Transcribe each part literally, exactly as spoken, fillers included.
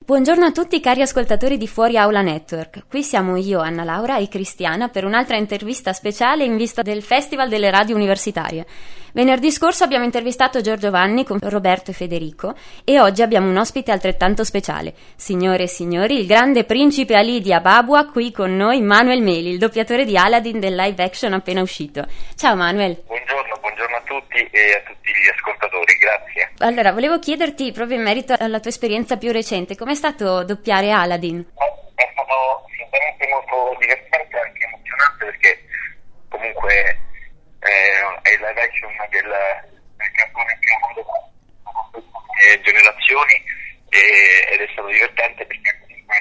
Buongiorno a tutti cari ascoltatori di Fuori Aula Network. Qui siamo io, Anna Laura e Cristiana per un'altra intervista speciale in vista del Festival delle Radio Universitarie. Venerdì scorso abbiamo intervistato Giorgio Vanni con Roberto e Federico e oggi abbiamo un ospite altrettanto speciale. Signore e signori, il grande principe Ali di Ababua, qui con noi Manuel Meli, il doppiatore di Aladdin del live action appena uscito. Ciao Manuel. Buongiorno, buongiorno a tutti e a tutti gli ascoltatori, grazie. Allora, volevo chiederti proprio in merito alla tua esperienza più recente, com'è stato doppiare Aladdin? È stato sinceramente molto divertente e anche emozionante perché comunque eh, è il live action del, del cartone più amato da queste generazioni e, ed è stato divertente perché comunque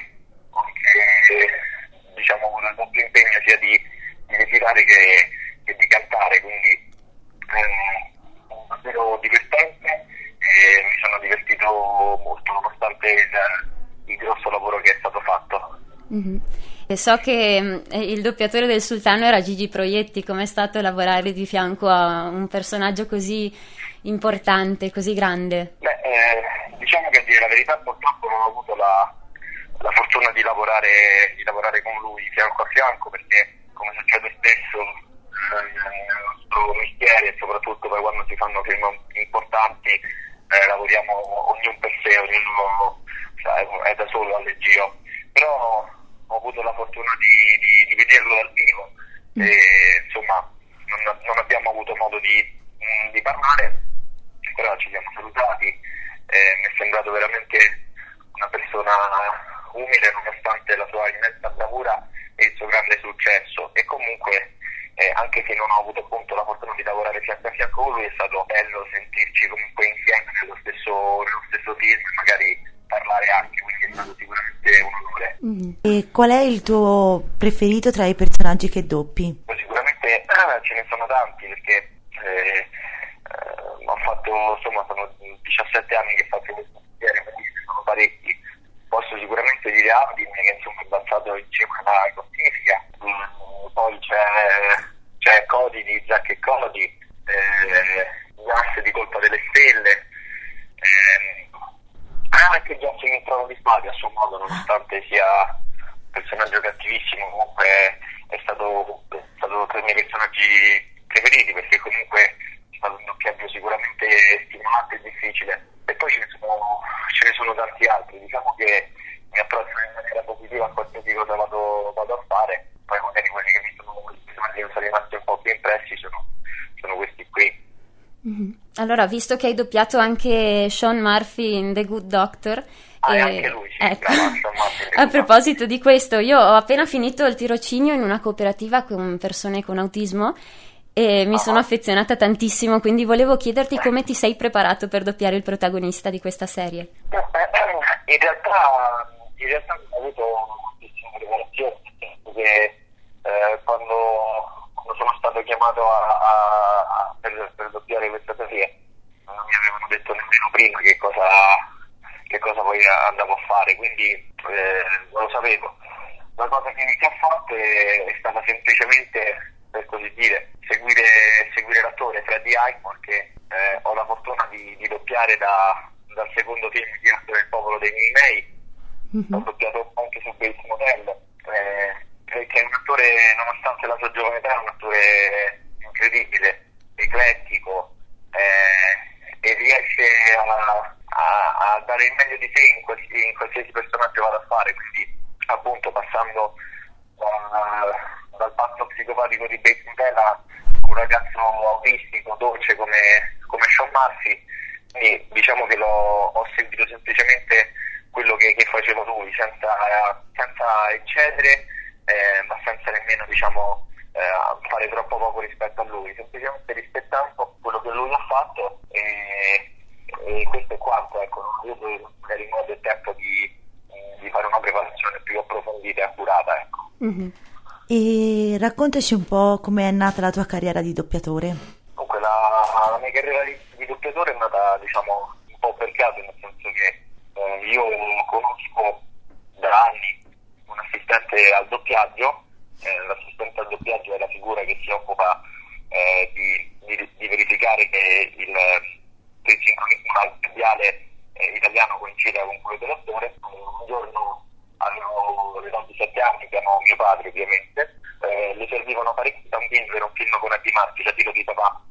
anche diciamo con il doppio impegno sia di, di recitare che, che di cantare, quindi eh, è davvero divertente e mi sono divertito molto nonostante il, il grosso lavoro che è stato fatto. Mm-hmm. E so che eh, il doppiatore del Sultano era Gigi Proietti. Com'è stato lavorare di fianco a un personaggio così importante, così grande? Beh, eh, diciamo che a dire la verità purtroppo non ho avuto la, la fortuna di lavorare, di lavorare con lui fianco a fianco perché come succede spesso eh, nel nostro mestiere e soprattutto poi quando si fanno film importanti eh, lavoriamo ognuno per sé, ognuno cioè, è da solo al leggio, però ho avuto la fortuna di, di, di vederlo dal vivo e insomma non, non abbiamo avuto modo di, di parlare, però ci siamo salutati e mi è sembrato veramente una persona umile nonostante la sua immensa bravura e il suo grande successo e comunque eh, anche se non ho avuto appunto la fortuna di lavorare fianco a fianco con lui è stato bello sentirci comunque insieme nello stesso, nello stesso film e magari parlare anche, quindi è stato sicuramente un onore. Mm. E qual è il tuo preferito tra i personaggi che doppi? Sicuramente eh, ce ne sono tanti perché eh, eh, ho fatto, insomma, sono diciassette anni che faccio questo mestiere, quindi ce ne sono parecchi. Posso sicuramente dire Aladdin che insomma è basato insieme alla classifica, mm, poi c'è, c'è Cody di Zack e Cody, eh, Gas di Colpa delle Stelle, eh, anche Jackson in Trono di Spade a suo modo, nonostante sia un personaggio cattivissimo, comunque è stato, è stato tra i miei personaggi preferiti perché comunque è stato un doppiaggio sicuramente stimolante e difficile e poi ce ne sono, ce ne sono tanti altri, diciamo che mi approccio in maniera positiva a qualsiasi cosa vado, vado a fare, poi magari quelli che mi sono, i personaggi che sono rimasti un po' più impressi sono, sono questi qui. Mm-hmm. Allora, visto che hai doppiato anche Sean Murphy in The Good Doctor, ah, e... anche lui, sì, ecco. brava, Sean Murphy, a proposito di questo, io ho appena finito il tirocinio in una cooperativa con persone con autismo e mi ah. sono affezionata tantissimo, quindi volevo chiederti eh. come ti sei preparato per doppiare il protagonista di questa serie. In realtà, in realtà non ho avuto moltissima preparazione, perché eh, quando sono stato chiamato a, a, a, per, per doppiare questa serie non mi avevano detto nemmeno prima che cosa, che cosa poi andavo a fare, quindi eh, non lo sapevo. La cosa che, che ho fatto è, è stata semplicemente, per così dire, seguire, seguire l'attore Freddie Highmore che eh, ho la fortuna di, di doppiare da, dal secondo film di Arte del Popolo dei Miei. Mm-hmm. Ho doppiato anche su Bates Motel. Eh, che è un attore, nonostante la sua giovane età, è un attore incredibile, eclettico eh, e riesce a, a, a dare il meglio di sé in, qualsiasi, in qualsiasi personaggio vada a fare, quindi appunto passando uh, dal pazzo psicopatico di Bates Motel a un ragazzo autistico, dolce come, come Sean Murphy, quindi diciamo che l'ho, ho seguito semplicemente quello che, che faceva lui, senza, senza eccedere, Eh, ma senza nemmeno diciamo eh, fare troppo poco rispetto a lui, semplicemente rispettando quello che lui ha fatto e, e questo è quanto, ecco, non ho avuto magari modo e tempo di, di fare una preparazione più approfondita e accurata, ecco. Mm-hmm. E raccontaci un po' com'è nata la tua carriera di doppiatore. Dunque la, la mia carriera di, di doppiatore è nata diciamo un po' per caso, nel senso che eh, io conosco da anni un assistente al doppiaggio, eh, l'assistente al doppiaggio è la figura che si occupa eh, di, di, di verificare che il, che il sincronismo labiale eh, italiano coincida con quello dell'attore. Un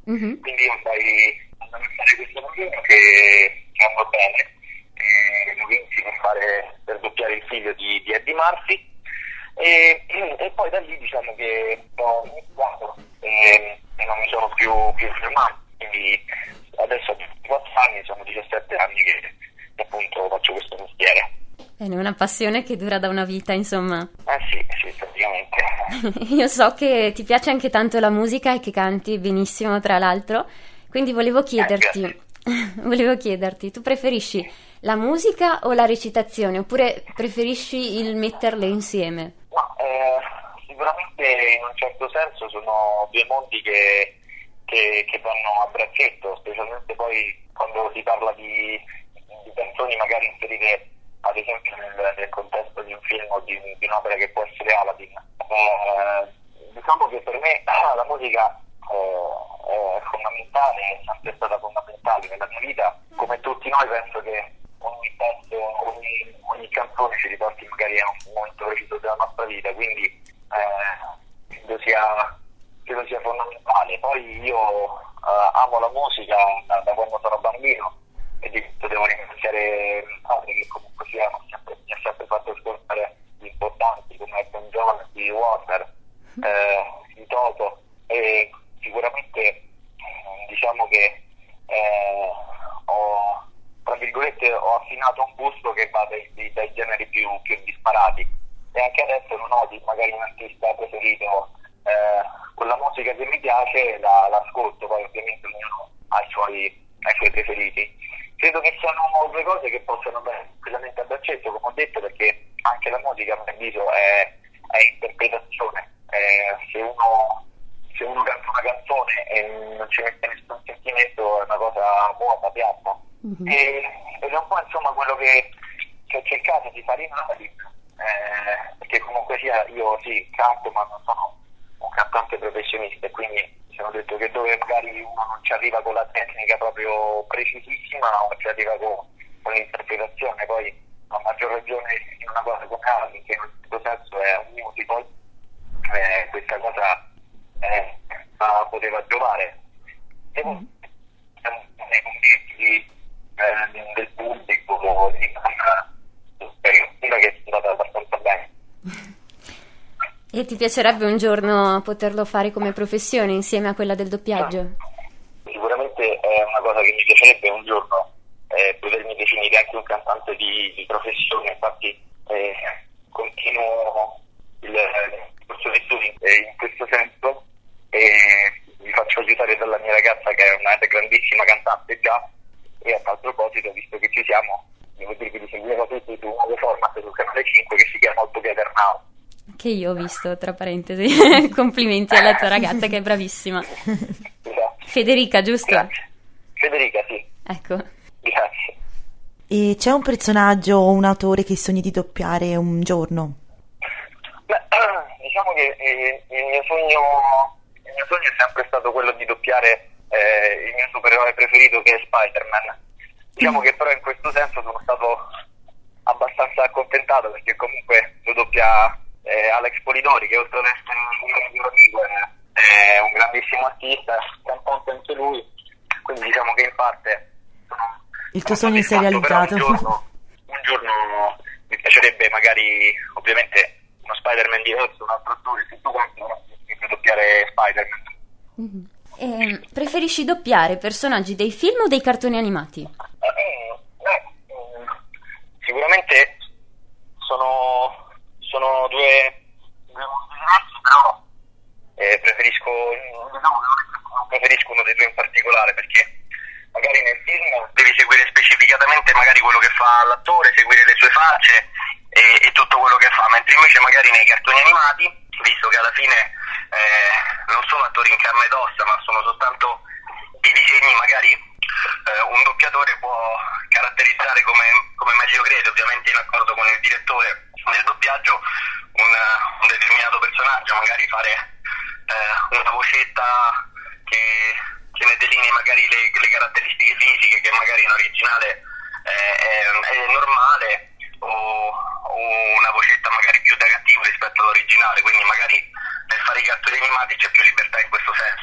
Mm-hmm. Quindi io andai a fare questo lavoro che andò bene, e lo vinsi per fare per doppiare il figlio di, di Eddie Murphy, e, e poi da lì diciamo che ho iniziato e, e non mi sono più, più fermato, quindi adesso ho quattro anni, sono diciassette anni che appunto faccio questo mestiere. È una passione che dura da una vita, insomma. Eh sì, sì, praticamente. Io so che ti piace anche tanto la musica e che canti benissimo, tra l'altro, quindi volevo chiederti, eh, volevo chiederti, tu preferisci la musica o la recitazione, oppure preferisci il metterle insieme? No, eh, sicuramente in un certo senso sono due mondi che, che, che vanno a braccetto, specialmente poi quando si parla di, di canzoni magari inserite ad esempio nel, nel contesto di un film o di, di un'opera che può essere Aladdin. Eh, diciamo che per me la musica eh, è fondamentale, è sempre stata fondamentale nella mia vita. Come tutti noi penso che ogni pezzo, ogni, ogni canzone ci riporti magari a un momento preciso della nostra vita, quindi eh, credo, sia, credo sia fondamentale. Poi io eh, amo la musica da, da quando sono bambino, e di questo devo ringraziare mio padre che comunque sia, mi, ha sempre, mi ha sempre fatto ascoltare gli importanti come Elton John, di Warner, eh, di Toto, e sicuramente diciamo che eh, ho, tra virgolette, ho affinato un gusto che va dai, dai, dai generi più, più disparati, e anche adesso non ho magari un artista preferito, eh, con la musica che mi piace la, l'ascolto, poi ovviamente ognuno ha i suoi, ha i suoi preferiti. Credo che siano due cose che possono andare completamente a braccetto, come ho detto, perché anche la musica, a mio avviso, è, è interpretazione. Eh, se uno se uno canta una canzone e non ci mette nessun sentimento è una cosa vuota, piatta. Mm-hmm. E, ed è un po' insomma quello che, che ho cercato di fare in Aladdin, eh, perché comunque sia io sì canto, ma non sono un cantante professionista, e quindi mi sono detto che dove magari uno non ci arriva con la tecnica proprio precisissima, o ci arriva con, con l'interpretazione, poi a maggior ragione in una cosa come Aladdin, che in un certo senso è un musical, eh, questa cosa eh, poteva giovare. E poi siamo nei convinti eh, del pubblico, di una che è andata abbastanza bene. E ti piacerebbe un giorno poterlo fare come professione insieme a quella del doppiaggio? Sicuramente è una cosa che mi piacerebbe un giorno eh, potermi definire anche un cantante di, di professione. Infatti eh, continuo il, il corso di studi eh, in questo senso, e mi faccio aiutare dalla mia ragazza che è una grandissima cantante già. E a tal proposito, visto che ci siamo, devo dirvi di seguire tutti su un nuovo format sul canale cinque che si chiama All Together Now, che io ho visto, tra parentesi. Complimenti alla tua ragazza che è bravissima. Esatto. Federica, giusto? Grazie. Federica, sì. Ecco. Grazie. E c'è un personaggio o un autore che sogni di doppiare un giorno? Beh, diciamo che eh, il mio sogno il mio sogno è sempre stato quello di doppiare eh, il mio supereroe preferito, che è Spider-Man. Diciamo mm. che però in questo senso sono stato abbastanza accontentato, perché comunque lo doppia eh, Alex Polidori, che oltre ad essere un grande amico è, è un grandissimo artista, cantante anche lui, quindi diciamo che in parte sono, il tuo sogno si è realizzato. Un giorno, un giorno mi piacerebbe magari, ovviamente, uno Spider-Man diverso, un altro attore, tutto quanto, no? Per doppiare Spider-Man. Mm-hmm. Eh, preferisci doppiare personaggi dei film o dei cartoni animati? Eh, beh, sicuramente sono, sono due, due mondi diversi, però eh, preferisco, diciamo che non preferisco uno dei due in particolare, perché magari nel film devi seguire specificatamente magari quello che fa l'attore, seguire le sue facce e, e tutto quello che fa, mentre invece magari nei cartoni animati, visto che alla fine eh, non sono attori in carne ed ossa, ma sono soltanto i disegni, magari eh, un doppiatore può caratterizzare come, come meglio crede, ovviamente in accordo con il direttore del doppiaggio, un, un determinato personaggio, magari fare eh, una vocetta che, che ne delinei magari le, le caratteristiche fisiche che magari in originale eh, è, è normale, o, o una vocetta magari più da cattivo rispetto all'originale, quindi magari nel fare i cartoni animati c'è più libertà in questo senso.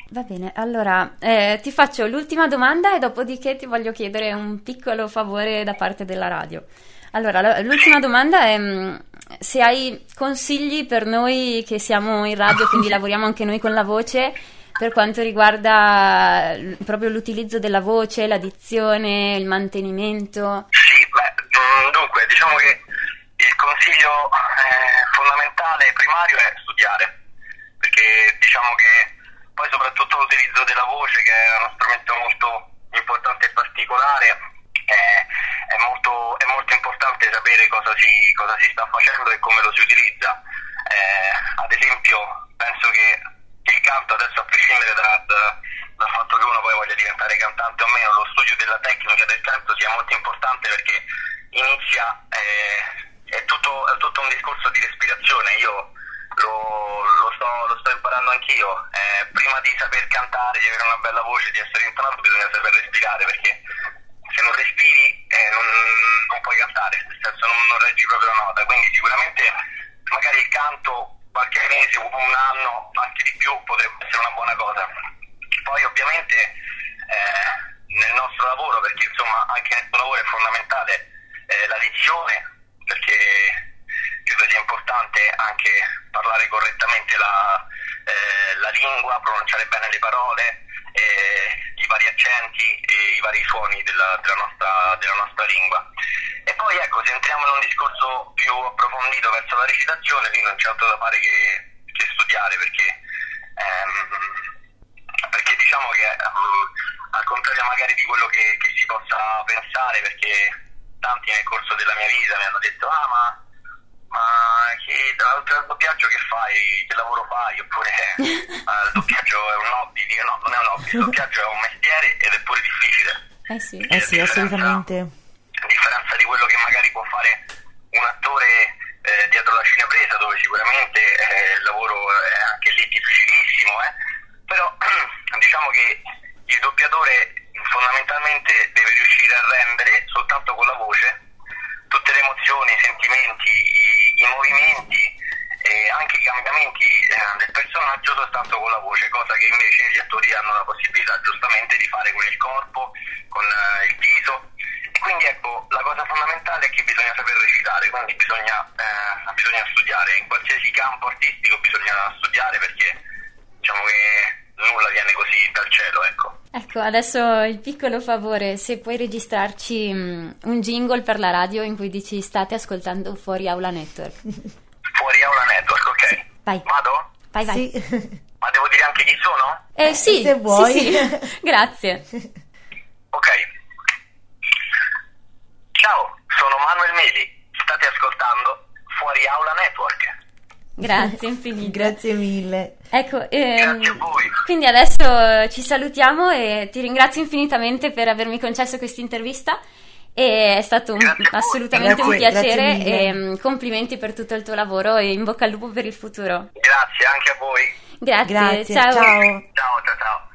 Va bene, allora eh, ti faccio l'ultima domanda e dopodiché ti voglio chiedere un piccolo favore da parte della radio. Allora, l'ultima domanda è se hai consigli per noi che siamo in radio, quindi lavoriamo anche noi con la voce, per quanto riguarda proprio l'utilizzo della voce, la dizione, il mantenimento. Sì, beh, dunque, diciamo che il consiglio eh, fondamentale primario è studiare, perché diciamo che poi soprattutto l'utilizzo della voce, che è uno strumento molto importante e particolare, è, è, molto, è molto importante sapere cosa si, cosa si sta facendo e come lo si utilizza. Eh, ad esempio, penso che il canto, adesso a prescindere da, da, dal fatto che uno poi voglia diventare cantante o meno, lo studio della tecnica del canto sia molto importante, perché inizia, eh, è, tutto, è tutto un discorso di respirazione. Io lo, lo, sto, lo sto imparando anch'io. Eh, prima di saper cantare, di avere una bella voce, di essere intonato, bisogna saper respirare, perché se non respiri eh, non, non puoi cantare, nel senso non, non reggi proprio la nota. Quindi sicuramente magari il canto qualche mese, un anno, anche di più, potrebbe essere una buona cosa. Poi ovviamente eh, nel nostro lavoro, perché insomma anche nel tuo lavoro è fondamentale eh, la dizione, perché credo sia importante anche parlare correttamente la, eh, la lingua, pronunciare bene le parole, eh, i vari accenti e i vari suoni della, della, nostra, della nostra lingua. E poi ecco, se entriamo in un discorso più approfondito verso la recitazione, lì non c'è altro da fare che, che studiare, perché, ehm, perché diciamo che um, al contrario magari di quello che, che si possa pensare, perché tanti nel corso della mia vita mi hanno detto ah ma, ma che, oltre al doppiaggio che fai, che lavoro fai, oppure ah, il doppiaggio è un hobby. Dico, no, non è un hobby, il doppiaggio è un mestiere ed è pure difficile. Eh sì, eh sì, assolutamente. A differenza di quello che magari può fare un attore eh, dietro la cinepresa, dove sicuramente eh, il lavoro è anche lì difficilissimo, eh? Però diciamo che il doppiatore fondamentalmente deve riuscire a rendere soltanto con la voce tutte le emozioni, i sentimenti, i, i movimenti e anche i cambiamenti eh, del personaggio soltanto con la voce, cosa che invece gli attori hanno la possibilità giustamente di fare con il corpo, con eh, il viso. Quindi ecco, la cosa fondamentale è che bisogna saper recitare, quindi bisogna, eh, bisogna studiare, in qualsiasi campo artistico bisogna studiare, perché diciamo che nulla viene così dal cielo, ecco. Ecco, adesso il piccolo favore, se puoi registrarci um, un jingle per la radio in cui dici state ascoltando Fuori Aula Network. Fuori Aula Network, ok. Sì, vai. Vado? Vai, vai. Sì. Ma devo dire anche chi sono? Eh sì, se vuoi. Sì, sì. Grazie. Ok. Ciao, sono Manuel Meli, state ascoltando Fuori Aula Network. Grazie infinite. Grazie mille. Ecco, ehm, Grazie a voi. quindi adesso ci salutiamo e ti ringrazio infinitamente per avermi concesso questa intervista. E è stato un, assolutamente Grazie, un piacere grazie mille. e um, complimenti per tutto il tuo lavoro e in bocca al lupo per il futuro. Grazie anche a voi. Grazie, Grazie, ciao. ciao. Ciao, ciao, ciao.